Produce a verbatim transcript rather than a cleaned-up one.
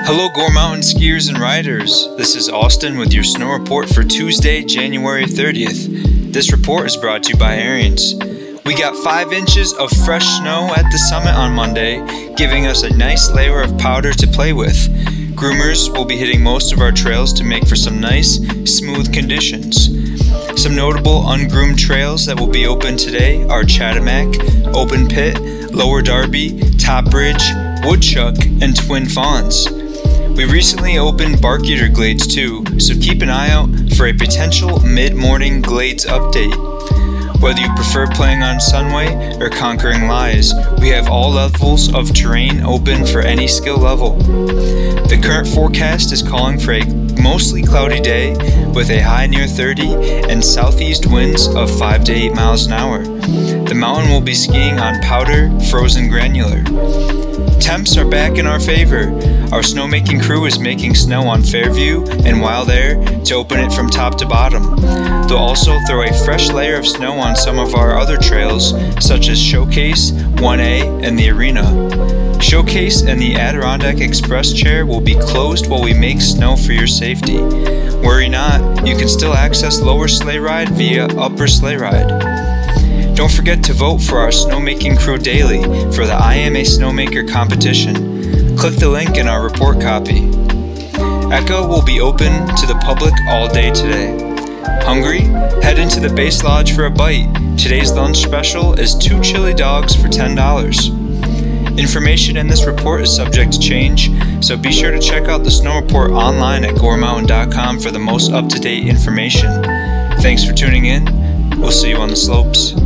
Hello, Gore Mountain skiers and riders. This is Austin with your snow report for Tuesday, January thirtieth. This report is brought to you by Ariens. We got five inches of fresh snow at the summit on Monday, giving us a nice layer of powder to play with. Groomers will be hitting most of our trails to make for some nice, smooth conditions. Some notable ungroomed trails that will be open today are Chattamack, Open Pit, Lower Darby, Top Bridge, Woodchuck, and Twin Fawns. We recently opened Bark Eater Glades too, so keep an eye out for a potential mid-morning Glades update. Whether you prefer playing on Sunway or conquering lies, we have all levels of terrain open for any skill level. The current forecast is calling for a mostly cloudy day with a high near thirty and southeast winds of five to eight miles an hour. The mountain will be skiing on powder, frozen granular. Temps are back in our favor. Our snowmaking crew is making snow on Fairview and Wild Air to open it from top to bottom. They'll also throw a fresh layer of snow on some of our other trails, such as Showcase, one A, and the Arena. Showcase and the Adirondack Express Chair will be closed while we make snow for your safety. Worry not, you can still access Lower Sleigh Ride via Upper Sleigh Ride. Don't forget to vote for our Snowmaking Crew Daily for the I Am a Snowmaker competition. Click the link in our report copy. Echo will be open to the public all day today. Hungry? Head into the Base Lodge for a bite. Today's lunch special is two chili dogs for ten dollars. Information in this report is subject to change, so be sure to check out the snow report online at gore mountain dot com for the most up-to-date information. Thanks for tuning in. We'll see you on the slopes.